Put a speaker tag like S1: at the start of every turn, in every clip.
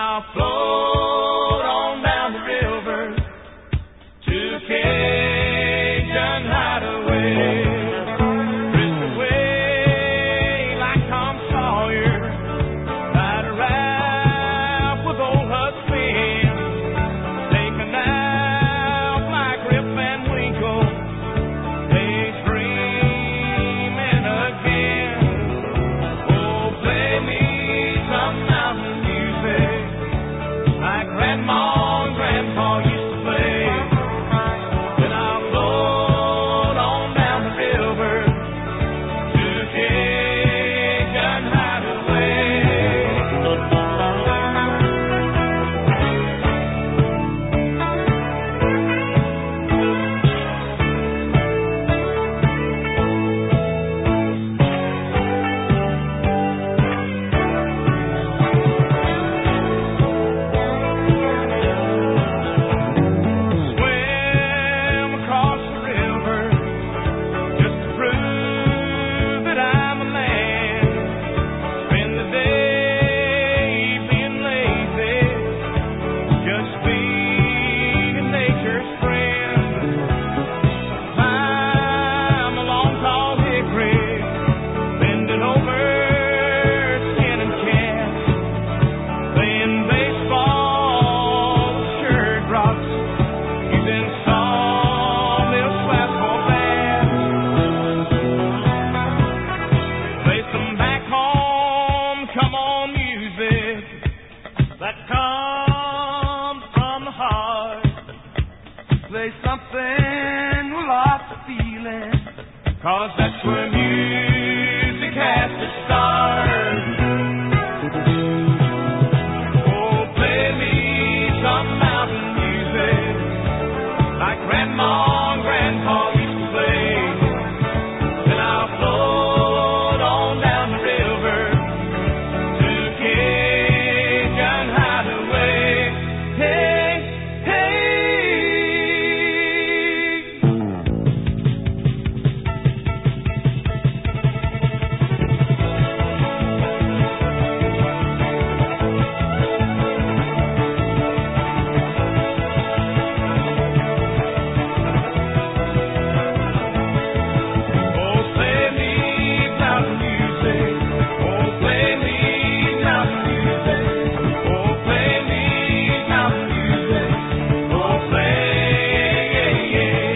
S1: I'll float on down the river to Cajun Hideaway. Drift away like Tom Sawyer, ride a raft with old Huck Finn, take a nap like Rip Van Winkle, daydreaming again. Oh, play me some mountain music like Grandma and Grandpa used to play. Then I'll float on down the river to Cajun Hideaway. Swim across the river just to prove that I'm a man. Spend the day being lazy, just being nature's friend. Climb a long tall hickory, bending over skinning cats, playing baseball with shirt rocks, using sawmill slabs for bats. Play some back home, come on music that comes from the heart. Play something with lots of feeling, 'cause that's where music has to start. Oh, play me some mountain music like Grandma and Grandpa used to play. Then I'll float on down the river to Cajun Hideaway. Hey, hey. Oh, play me mountain music. Oh, play me mountain music. Oh, play me mountain music. Oh, play, yeah, yeah.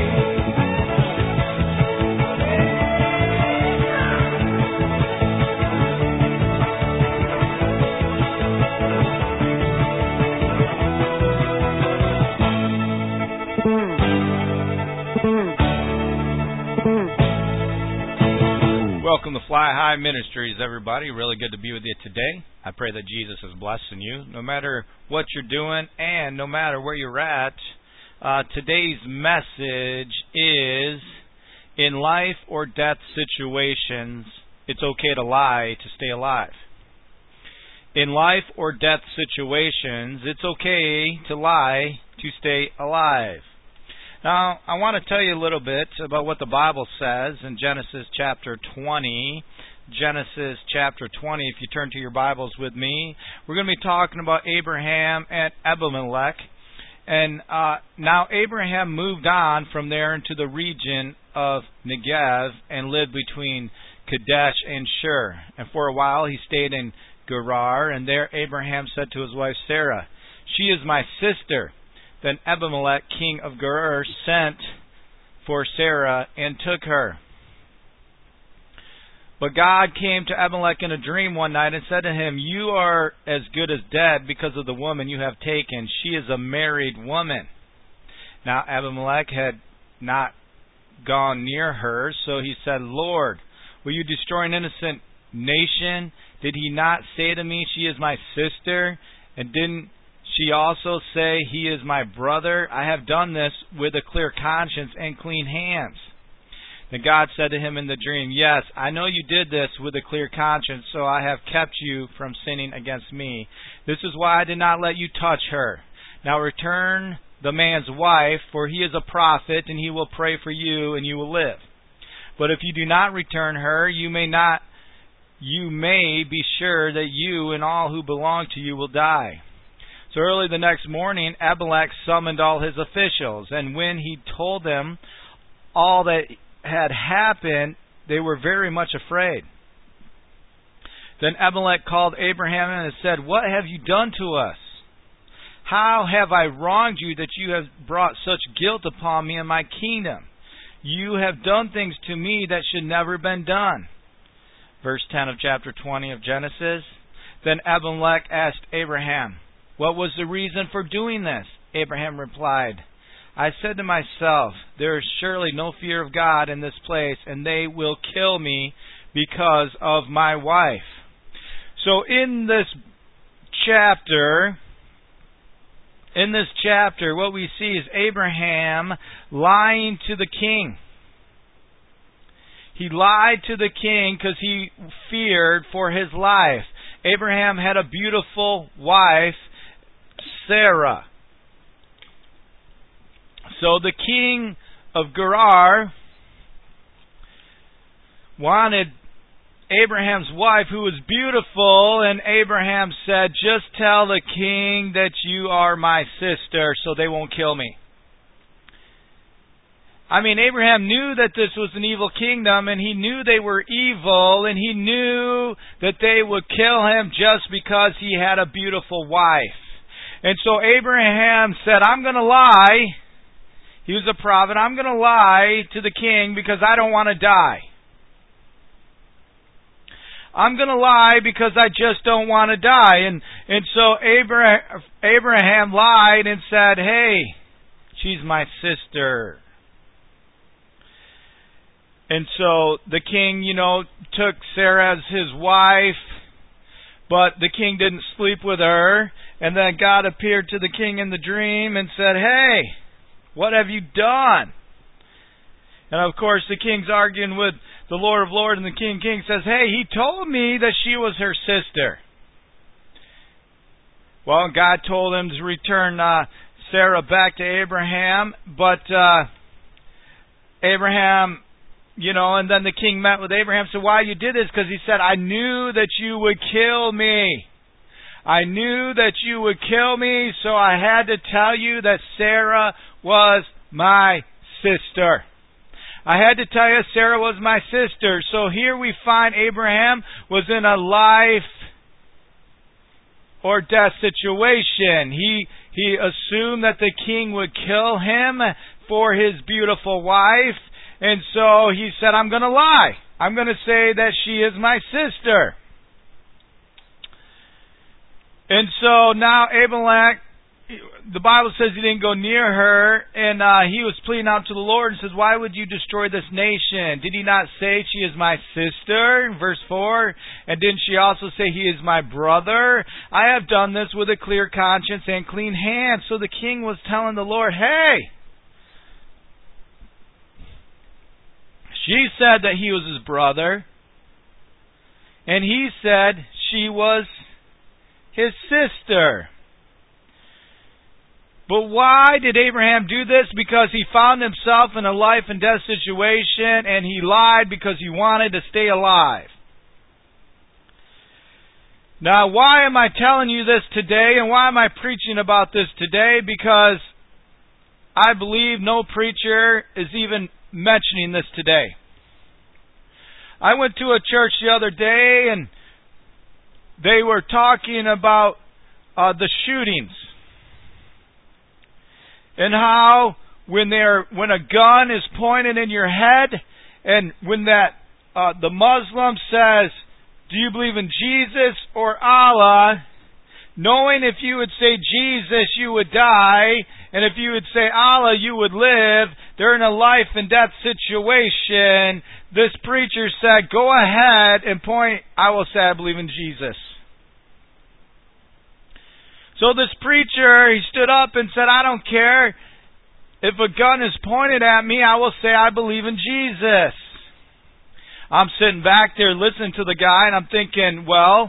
S2: Welcome to Fly High Ministries, everybody. Really good to be with you today. I pray that Jesus is blessing you, no matter what you're doing and no matter where you're at. Today's message is, in life or death situations, it's okay to lie to stay alive. In life or death situations, it's okay to lie to stay alive. Now, I want to tell you a little bit about what the Bible says in Genesis chapter 20. Genesis chapter 20, if you turn to your Bibles with me, we're going to be talking about Abraham and Abimelech. And now Abraham moved on from there into the region of Negev and lived between Kadesh and Shur. And for a while he stayed in Gerar, and there Abraham said to his wife Sarah, "She is my sister." Then Abimelech, king of Gerar, sent for Sarah and took her. But God came to Abimelech in a dream one night and said to him, "You are as good as dead because of the woman you have taken. She is a married woman." Now Abimelech had not gone near her, so he said, "Lord, will you destroy an innocent nation? Did he not say to me, 'She is my sister'? And didn't she also say, 'He is my brother'? I have done this with a clear conscience and clean hands." Then God said to him in the dream, "Yes, I know you did this with a clear conscience, so I have kept you from sinning against me. This is why I did not let you touch her. Now return the man's wife, for he is a prophet, and he will pray for you, and you will live. But if you do not return her, you may be sure that you and all who belong to you will die." So early the next morning, Abimelech summoned all his officials, and when he told them all that had happened, they were very much afraid. Then Abimelech called Abraham and said, "What have you done to us? How have I wronged you that you have brought such guilt upon me and my kingdom? You have done things to me that should never have been done." Verse 10 of chapter 20 of Genesis. Then Abimelech asked Abraham, "What was the reason for doing this?" Abraham replied, "I said to myself, there is surely no fear of God in this place, and they will kill me because of my wife." So in this chapter, what we see is Abraham lying to the king. He lied to the king because he feared for his life. Abraham had a beautiful wife, Sarah. So the king of Gerar wanted Abraham's wife, who was beautiful, and Abraham said, "Just tell the king that you are my sister so they won't kill me." I mean, Abraham knew that this was an evil kingdom, and he knew they were evil, and he knew that they would kill him just because he had a beautiful wife. And so Abraham said, "I'm going to lie." He was a prophet. "I'm going to lie to the king because I don't want to die. I'm going to lie because I just don't want to die." And so Abraham lied and said, "Hey, she's my sister." And so the king, took Sarah as his wife, but the king didn't sleep with her. And then God appeared to the king in the dream and said, "Hey, what have you done?" And of course the king's arguing with the Lord of Lords, and the King of Kings says, "Hey, he told me that she was her sister." Well, God told him to return Sarah back to Abraham, but Abraham, and then the king met with Abraham, said, "Why you did this?" Because he said, "I knew that you would kill me. I knew that you would kill me, so I had to tell you that Sarah was my sister. I had to tell you Sarah was my sister." So here we find Abraham was in a life or death situation. He assumed that the king would kill him for his beautiful wife, and so he said, "I'm going to lie. I'm going to say that she is my sister." And so now Abimelech, the Bible says he didn't go near her, and he was pleading out to the Lord and says, "Why would you destroy this nation? Did he not say she is my sister?" Verse 4, "And didn't she also say he is my brother? I have done this with a clear conscience and clean hands." So the king was telling the Lord, "Hey, she said that he was his brother, and he said she was his sister." But why did Abraham do this? Because he found himself in a life and death situation, and he lied because he wanted to stay alive. Now, why am I telling you this today, and why am I preaching about this today? Because I believe no preacher is even mentioning this today. I went to a church the other day, and they were talking about the shootings. And how when a gun is pointed in your head, and when the Muslim says, "Do you believe in Jesus or Allah?" knowing if you would say Jesus, you would die, and if you would say Allah, you would live, they're in a life and death situation. This preacher said, "Go ahead and point." I will say, "I believe in Jesus." So this preacher, he stood up and said, "I don't care. If a gun is pointed at me, I will say I believe in Jesus." I'm sitting back there listening to the guy, and I'm thinking, well,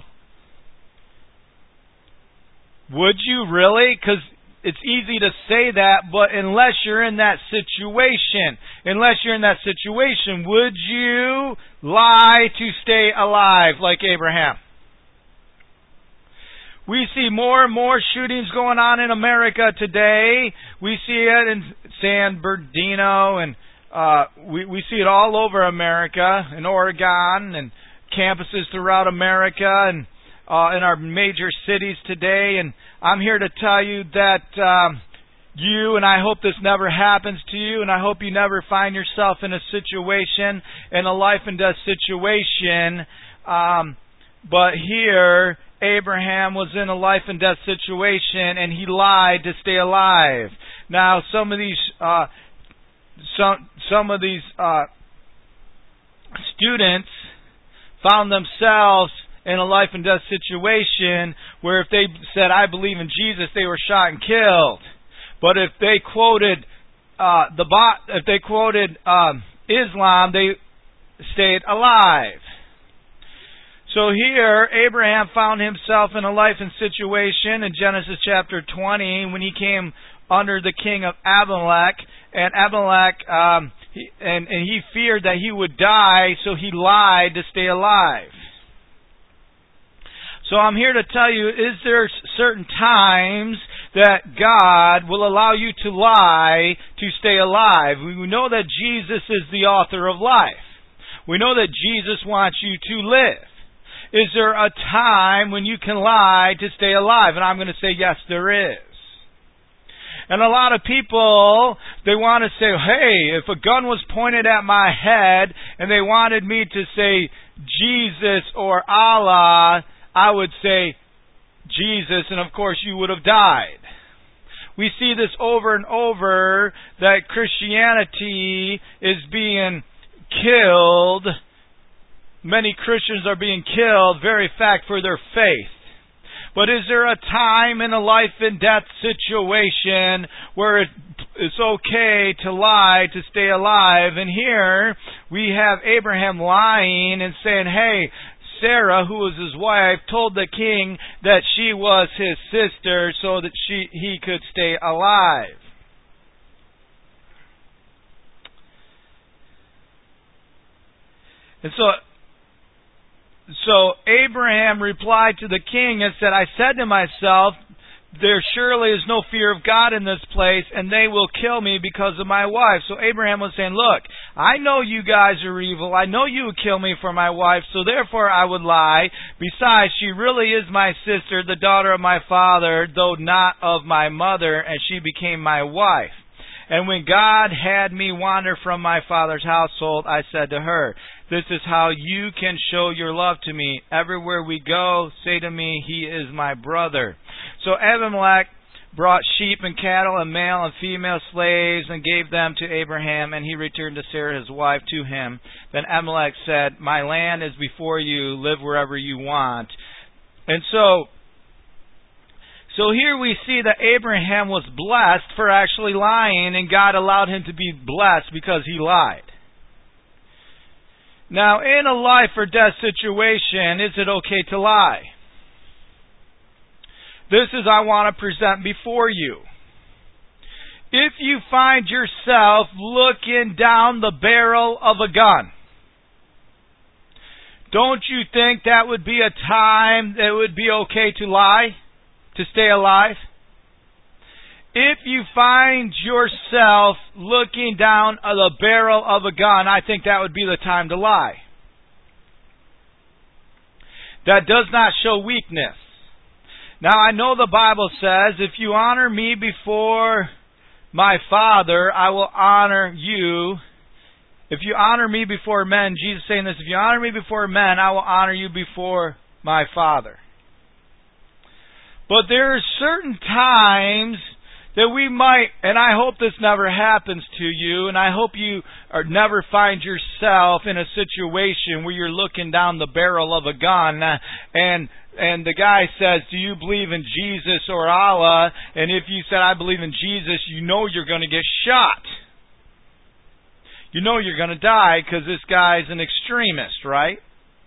S2: would you really? Because it's easy to say that, but unless you're in that situation, would you lie to stay alive like Abraham? We see more and more shootings going on in America today. We see it in San Bernardino, and we see it all over America, in Oregon, and campuses throughout America, and in our major cities today. And I'm here to tell you that you, and I hope this never happens to you, and I hope you never find yourself in a situation, in a life and death situation. But here, Abraham was in a life and death situation, and he lied to stay alive. Now, some of these students found themselves in a life and death situation where if they said, "I believe in Jesus," they were shot and killed. But if they quoted Islam, they stayed alive. So here, Abraham found himself in a life and situation in Genesis chapter 20 when he came under the king of Abimelech, and Abimelech, he feared that he would die, so he lied to stay alive. So I'm here to tell you, is there certain times that God will allow you to lie to stay alive? We know that Jesus is the author of life. We know that Jesus wants you to live. Is there a time when you can lie to stay alive? And I'm going to say, yes, there is. And a lot of people, they want to say, hey, if a gun was pointed at my head and they wanted me to say Jesus or Allah, I would say Jesus, and of course you would have died. We see this over and over, that Christianity is being killed. Many Christians are being killed, very fact, for their faith. But is there a time in a life and death situation where it's okay to lie to stay alive? And here we have Abraham lying and saying, hey, Sarah, who was his wife, told the king that she was his sister so that he could stay alive. And so Abraham replied to the king and said, I said to myself, there surely is no fear of God in this place, and they will kill me because of my wife. So Abraham was saying, look, I know you guys are evil. I know you would kill me for my wife, so therefore I would lie. Besides, she really is my sister, the daughter of my father, though not of my mother, and she became my wife. And when God had me wander from my father's household, I said to her, this is how you can show your love to me. Everywhere we go, say to me, he is my brother. So Abimelech brought sheep and cattle and male and female slaves and gave them to Abraham, and he returned to Sarah his wife to him. Then Abimelech said, my land is before you, live wherever you want. And so here we see that Abraham was blessed for actually lying, and God allowed him to be blessed because he lied. Now, in a life or death situation, is it okay to lie? This is I want to present before you. If you find yourself looking down the barrel of a gun, don't you think that would be a time that it would be okay to lie, to stay alive? If you find yourself looking down the barrel of a gun, I think that would be the time to lie. That does not show weakness. Now, I know the Bible says, if you honor me before my Father, I will honor you. If you honor me before men, Jesus is saying this, if you honor me before men, I will honor you before my Father. But there are certain times that we might, and I hope this never happens to you, and I hope you never find yourself in a situation where you're looking down the barrel of a gun, and the guy says, do you believe in Jesus or Allah? And if you said, I believe in Jesus, you know you're going to get shot. You know you're going to die because this guy's an extremist, right?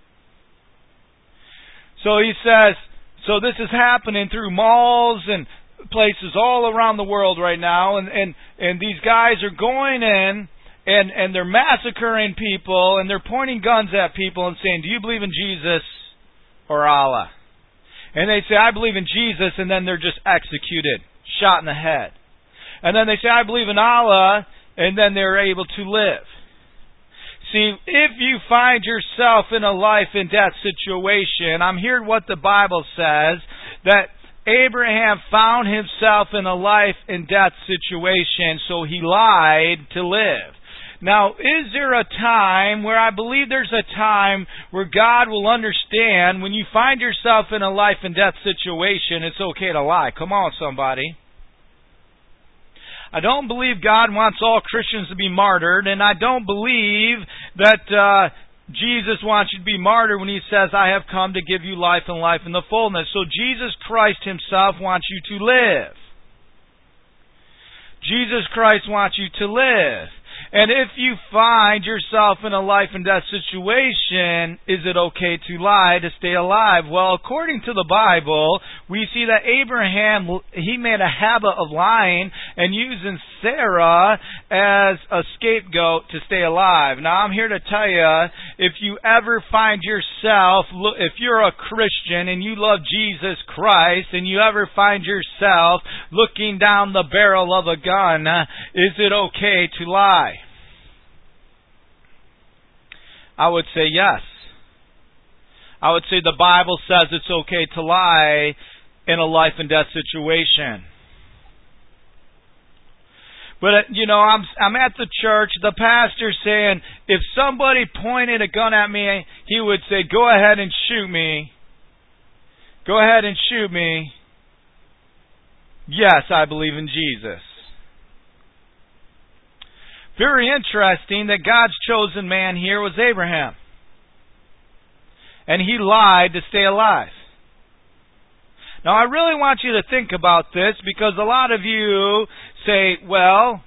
S2: So he says, so this is happening through malls and places all around the world right now, and these guys are going in and they're massacring people, and they're pointing guns at people and saying, do you believe in Jesus or Allah? And they say, I believe in Jesus, and then they're just executed, shot in the head. And then they say, I believe in Allah, and then they're able to live. See, if you find yourself in a life and death situation, I'm hearing what the Bible says, that Abraham found himself in a life and death situation, so he lied to live. Now, is there a time where I believe there's a time where God will understand when you find yourself in a life and death situation, it's okay to lie? Come on, somebody. I don't believe God wants all Christians to be martyred, and I don't believe that Jesus wants you to be martyred when He says, I have come to give you life and life in the fullness. So Jesus Christ Himself wants you to live. Jesus Christ wants you to live. And if you find yourself in a life and death situation, is it okay to lie to stay alive? Well, according to the Bible, we see that Abraham, he made a habit of lying and using Sarah as a scapegoat to stay alive. Now, I'm here to tell you, if you ever find yourself, if you're a Christian and you love Jesus Christ, and you ever find yourself looking down the barrel of a gun, is it okay to lie? I would say yes. I would say the Bible says it's okay to lie in a life and death situation. But, I'm at the church, the pastor's saying, if somebody pointed a gun at me, he would say, go ahead and shoot me. Go ahead and shoot me. Yes, I believe in Jesus. Very interesting that God's chosen man here was Abraham. And he lied to stay alive. Now, I really want you to think about this, because a lot of you say, well,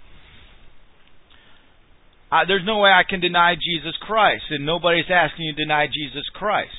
S2: there's no way I can deny Jesus Christ, and nobody's asking you to deny Jesus Christ.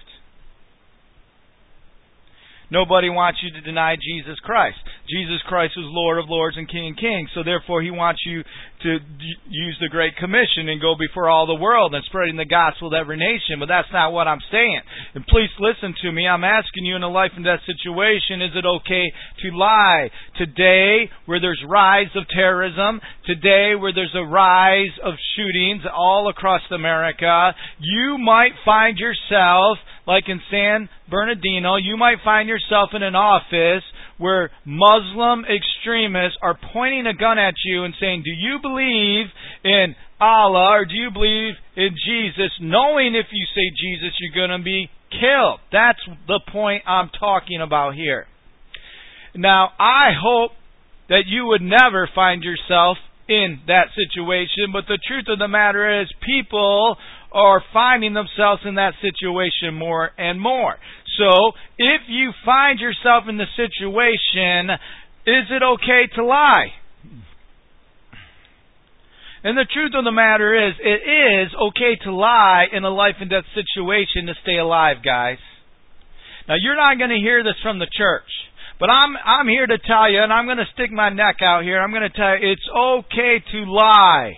S2: Nobody wants you to deny Jesus Christ. Jesus Christ is Lord of Lords and King of Kings. So therefore He wants you to use the Great Commission and go before all the world and spreading the gospel to every nation. But that's not what I'm saying. And please listen to me. I'm asking you, in a life and death situation, is it okay to lie? Today, where there's rise of terrorism, today where there's a rise of shootings all across America, you might find yourself, like in San Bernardino, you might find yourself in an office where Muslim extremists are pointing a gun at you and saying, do you believe in Allah or do you believe in Jesus? Knowing if you say Jesus, you're going to be killed. That's the point I'm talking about here. Now, I hope that you would never find yourself in that situation, but the truth of the matter is people are finding themselves in that situation more and more. So, if you find yourself in the situation, is it okay to lie? And the truth of the matter is, it is okay to lie in a life and death situation to stay alive, guys. Now, you're not going to hear this from the church. But I'm here to tell you, and I'm going to stick my neck out here, I'm going to tell you, it's okay to lie.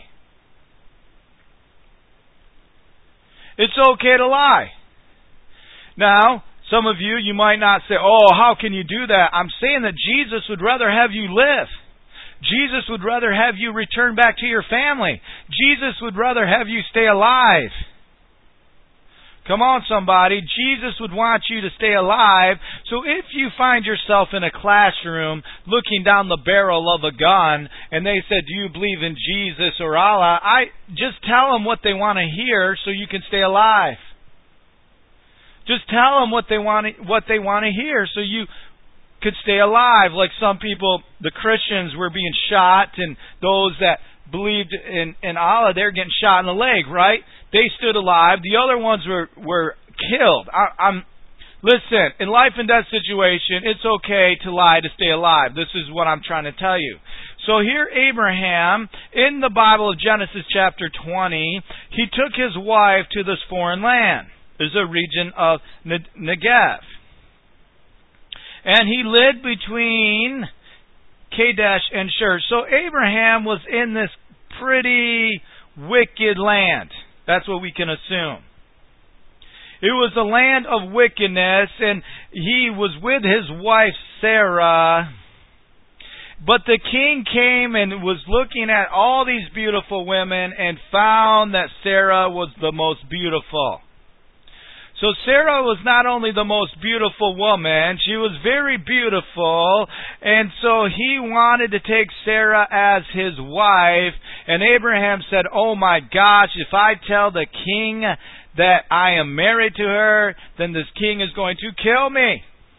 S2: It's okay to lie. Now, some of you might not say, oh, how can you do that? I'm saying that Jesus would rather have you live. Jesus would rather have you return back to your family. Jesus would rather have you stay alive. Come on, somebody. Jesus would want you to stay alive. So if you find yourself in a classroom looking down the barrel of a gun and they said, do you believe in Jesus or Allah? Just tell them what they want to hear so you can stay alive. Just tell them what they want to hear so you could stay alive. Like some people, the Christians were being shot, and those that believed in Allah, they're getting shot in the leg, right? They stood alive. The other ones were killed. Listen, in life and death situation, it's okay to lie to stay alive. This is what I'm trying to tell you. So here Abraham, in the Bible of Genesis chapter 20, he took his wife to this foreign land. There's a region of Negev. And he lived between Kadesh and Shur. So Abraham was in this pretty wicked land. That's what we can assume. It was a land of wickedness, and he was with his wife Sarah. But the king came and was looking at all these beautiful women and found that Sarah was the most beautiful. So Sarah was not only the most beautiful woman, she was very beautiful, and so he wanted to take Sarah as his wife, and Abraham said, "Oh my gosh, if I tell the king that I am married to her, then this king is going to kill me."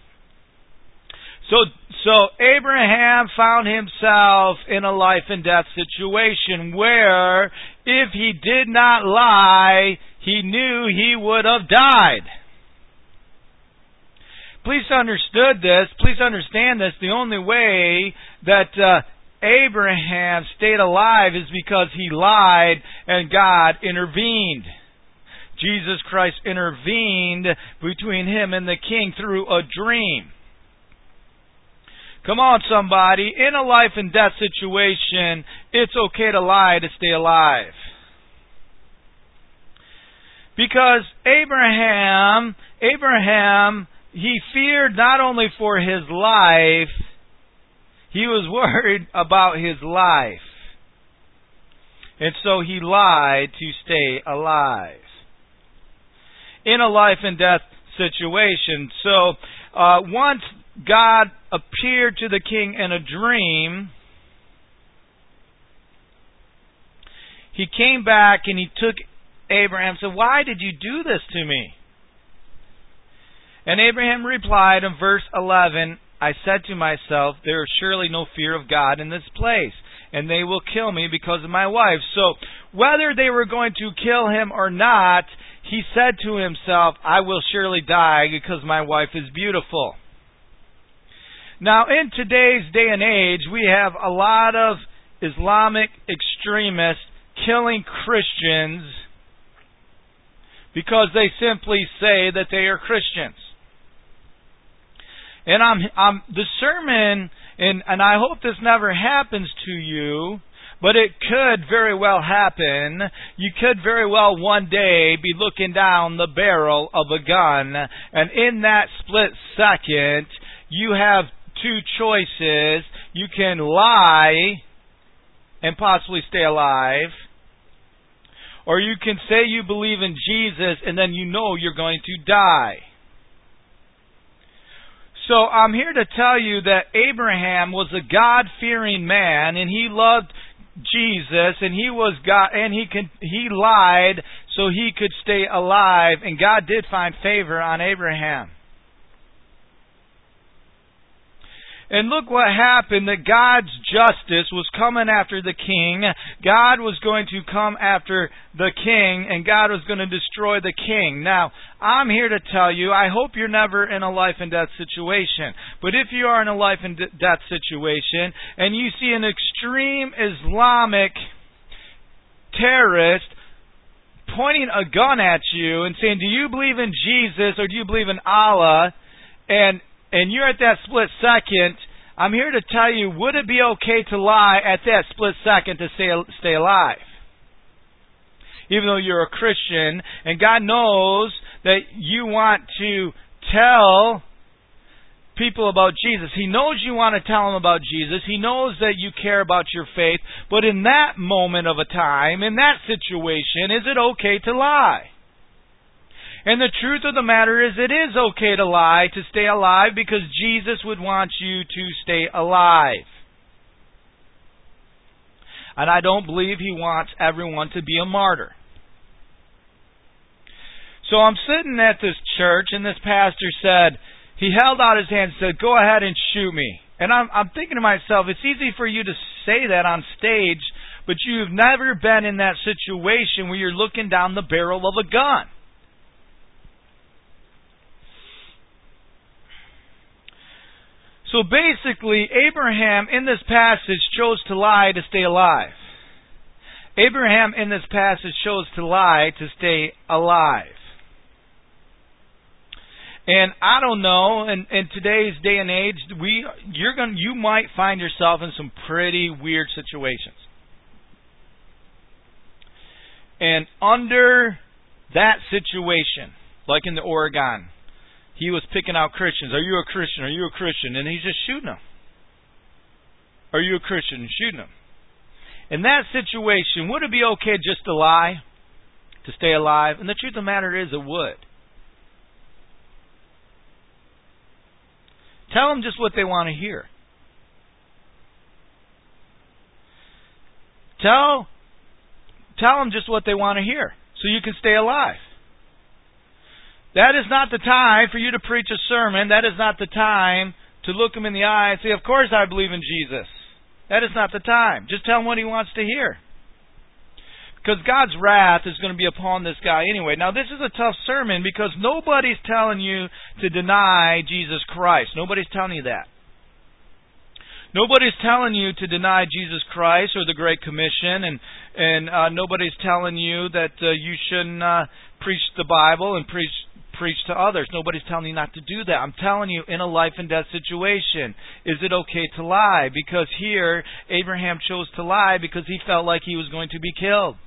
S2: So Abraham found himself in a life and death situation where if he did not lie, he knew he would have died. Please understand this. The only way that Abraham stayed alive is because he lied and God intervened. Jesus Christ intervened between him and the king through a dream. Come on, somebody. In a life and death situation, it's okay to lie to stay alive. Because Abraham, he feared not only for his life, he was worried about his life. And so he lied to stay alive. In a life and death situation. So, once God appeared to the king in a dream, he came back and he took Abraham and said, "Why did you do this to me?" And Abraham replied in verse 11, "I said to myself, there is surely no fear of God in this place, and they will kill me because of my wife." So whether they were going to kill him or not, he said to himself, "I will surely die because my wife is beautiful." Now, in today's day and age, we have a lot of Islamic extremists killing Christians because they simply say that they are Christians. And the sermon, and I hope this never happens to you, but it could very well happen. You could very well one day be looking down the barrel of a gun, and in that split second, you have two choices. You can lie and possibly stay alive, or you can say you believe in Jesus and then you know you're going to die. So I'm here to tell you that Abraham was a God-fearing man, and he loved Jesus, and he was God, and he lied so he could stay alive, and God did find favor on Abraham. And look what happened, that God's justice was coming after the king. God was going to come after the king, and God was going to destroy the king. Now, I'm here to tell you, I hope you're never in a life and death situation. But if you are in a life and death situation, and you see an extreme Islamic terrorist pointing a gun at you and saying, "Do you believe in Jesus or do you believe in Allah?" And you're at that split second, I'm here to tell you, would it be okay to lie at that split second to stay alive? Even though you're a Christian, and God knows that you want to tell people about Jesus. He knows you want to tell them about Jesus. He knows that you care about your faith. But in that moment of a time, in that situation, is it okay to lie? And the truth of the matter is, it is okay to lie to stay alive, because Jesus would want you to stay alive. And I don't believe He wants everyone to be a martyr. So I'm sitting at this church, and this pastor said, he held out his hand and said, "Go ahead and shoot me." And I'm thinking to myself, it's easy for you to say that on stage, but you've never been in that situation where you're looking down the barrel of a gun. So basically, Abraham in this passage chose to lie to stay alive. Abraham in this passage chose to lie to stay alive. And I don't know, in today's day and age, you might find yourself in some pretty weird situations. And under that situation, like in the Oregon. He was picking out Christians. Are you a Christian? Are you a Christian? And he's just shooting them. Are you a Christian? And shooting them. In that situation, would it be okay just to lie? To stay alive? And the truth of the matter is, it would. Tell them just what they want to hear. Tell them just what they want to hear so you can stay alive. That is not the time for you to preach a sermon. That is not the time to look them in the eye and say, of course I believe in Jesus. That is not the time. Just tell him what he wants to hear. Because God's wrath is going to be upon this guy anyway. Now, this is a tough sermon because nobody's telling you to deny Jesus Christ. Nobody's telling you that. Nobody's telling you to deny Jesus Christ or the Great Commission, and nobody's telling you that you shouldn't preach the Bible and preach to others. Nobody's telling you not to do that. I'm telling you, in a life and death situation, is it okay to lie? Because here, Abraham chose to lie because he felt like he was going to be killed.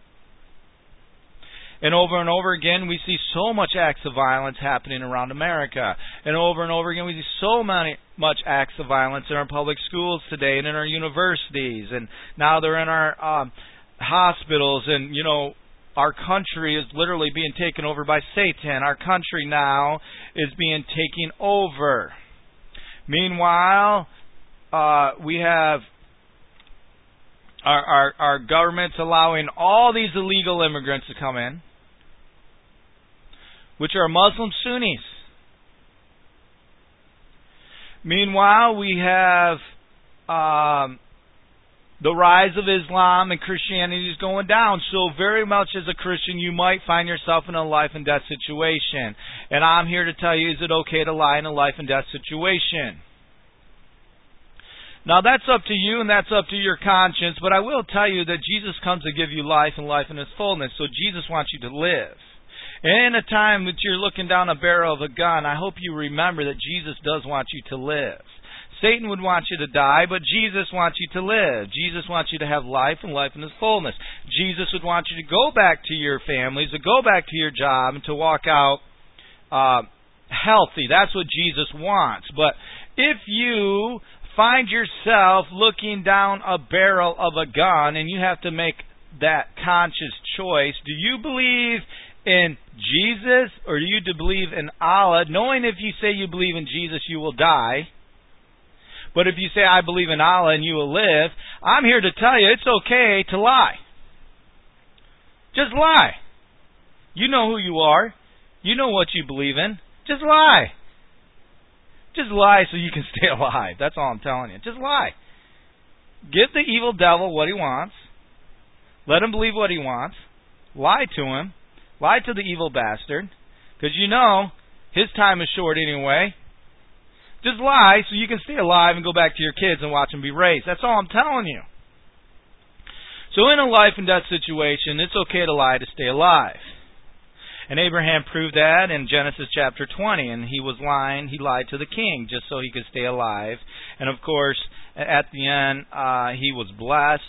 S2: And over again, we see so much acts of violence happening around America. And over again, we see so much acts of violence in our public schools today and in our universities. And now they're in our hospitals. And, you know, our country is literally being taken over by Satan. Our country now is being taken over. Meanwhile, we have our government's allowing all these illegal immigrants to come in, which are Muslim Sunnis. Meanwhile, we have the rise of Islam and Christianity is going down. So very much as a Christian, you might find yourself in a life and death situation. And I'm here to tell you, is it okay to lie in a life and death situation? Now, that's up to you and that's up to your conscience, but I will tell you that Jesus comes to give you life and life in its fullness, so Jesus wants you to live. And in a time that you're looking down a barrel of a gun, I hope you remember that Jesus does want you to live. Satan would want you to die, but Jesus wants you to live. Jesus wants you to have life and life in its fullness. Jesus would want you to go back to your families, to go back to your job, and to walk out healthy. That's what Jesus wants. But if you find yourself looking down a barrel of a gun and you have to make that conscious choice, do you believe in Jesus or do you believe in Allah, knowing if you say you believe in Jesus you will die, but if you say I believe in Allah and you will live, I'm here to tell you it's okay to lie. Just lie. You know who you are. You know what you believe in. Just lie. Just lie so you can stay alive. That's all I'm telling you. Just lie. Give the evil devil what he wants. Let him believe what he wants. Lie to him. Lie to the evil bastard. Because you know his time is short anyway. Just lie so you can stay alive and go back to your kids and watch them be raised. That's all I'm telling you. So in a life and death situation, it's okay to lie to stay alive. And Abraham proved that in Genesis chapter 20. And he was lying. He lied to the king just so he could stay alive. And of course, at the end, he was blessed.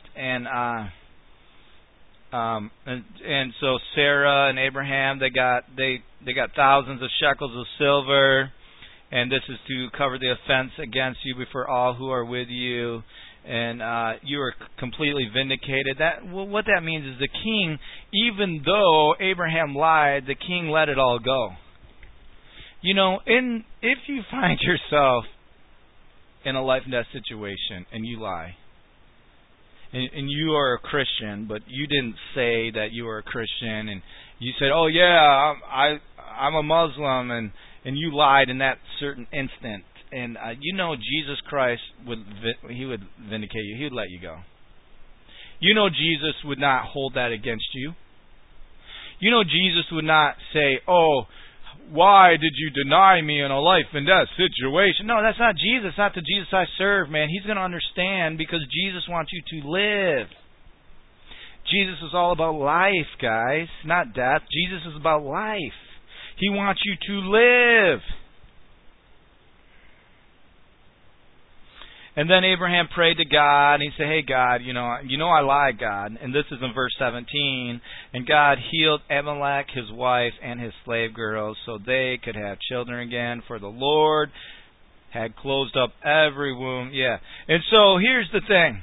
S2: And so Sarah and Abraham, they got thousands of shekels of silver. And this is to cover the offense against you before all who are with you. And you are completely vindicated. What that means is the king, even though Abraham lied, the king let it all go. You know, if you find yourself in a life and death situation and you lie, and you are a Christian, but you didn't say that you were a Christian, and you said, "Oh yeah, I'm a Muslim," and you lied in that certain instant. And you know Jesus Christ would vindicate you. He would let you go. You know Jesus would not hold that against you. You know Jesus would not say, "Oh, why did you deny me in a life and death situation?" No, that's not Jesus. That's not the Jesus I serve, man. He's going to understand because Jesus wants you to live. Jesus is all about life, guys, not death. Jesus is about life. He wants you to live. And then Abraham prayed to God, and he said, hey, God, you know I lied, God. And this is in verse 17. And God healed Abimelech, his wife, and his slave girls, so they could have children again, for the Lord had closed up every womb. Yeah. And so here's the thing.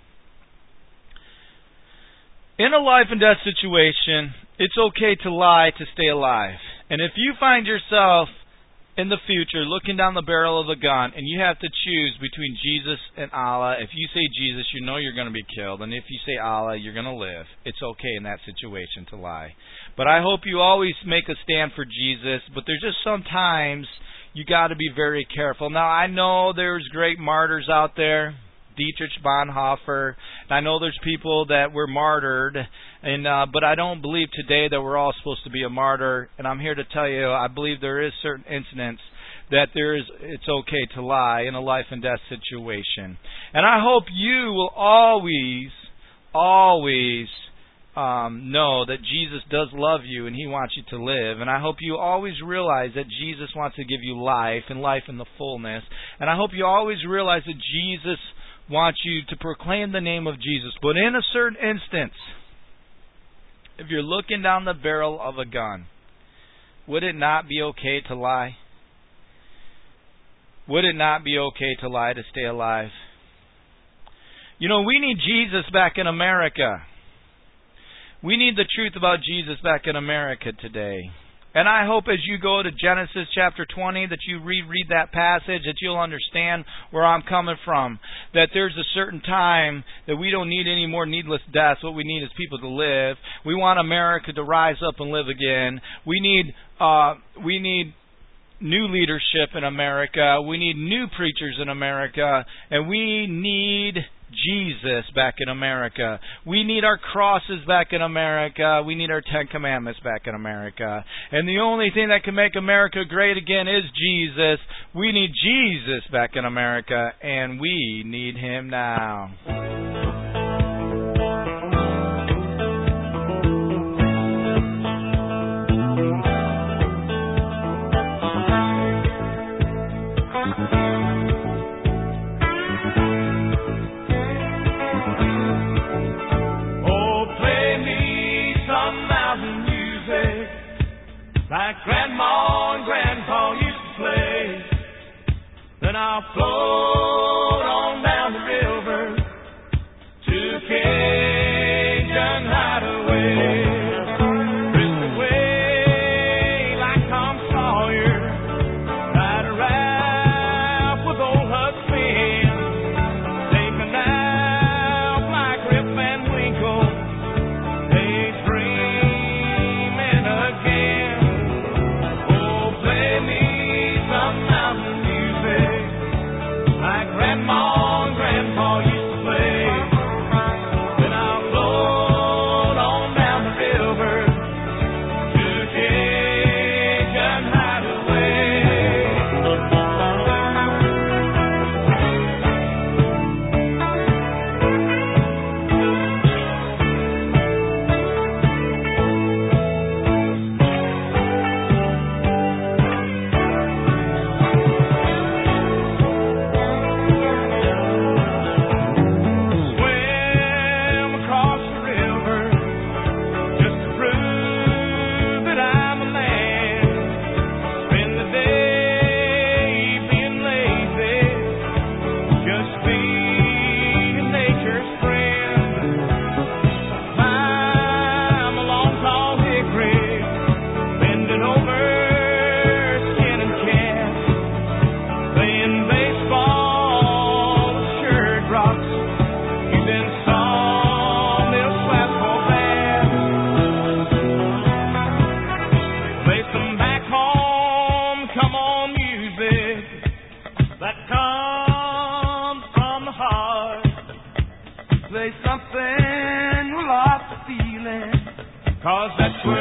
S2: In a life and death situation, it's okay to lie to stay alive. And if you find yourself in the future looking down the barrel of a gun and you have to choose between Jesus and Allah, if you say Jesus, you know you're going to be killed. And if you say Allah, you're going to live. It's okay in that situation to lie. But I hope you always make a stand for Jesus. But there's just sometimes you got to be very careful. Now, I know there's great martyrs out there. Dietrich Bonhoeffer. I know there's people that were martyred, but I don't believe today that we're all supposed to be a martyr. And I'm here to tell you, I believe there is certain incidents that it's okay to lie in a life and death situation. And I hope you will always know that Jesus does love you and He wants you to live. And I hope you always realize that Jesus wants to give you life and life in the fullness. And I hope you always realize that Jesus wants you to proclaim the name of Jesus. But in a certain instance, if you're looking down the barrel of a gun, would it not be okay to lie? Would it not be okay to lie to stay alive? You know, we need Jesus back in America. We need the truth about Jesus back in America today. And I hope as you go to Genesis chapter 20 that you reread that passage, that you'll understand where I'm coming from. That there's a certain time that we don't need any more needless deaths. What we need is people to live. We want America to rise up and live again. We need new leadership in America. We need new preachers in America. And we need Jesus back in America. We need our crosses back in America. We need our 10 Commandments back in America. And the only thing that can make America great again is Jesus. We need Jesus back in America, and we need Him now.
S1: Like Grandma and Grandpa used to play. Then I'll float on down the river to Cajun Hideaway. Drift away like Tom Sawyer, ride a raft with old Huck Finn, take a nap like Rip Van Winkle, daydreaming again. Grandma and Grandpa used to play. Then I'll float on down the river to Cajun
S3: Play something with lots of feeling, 'cause that's where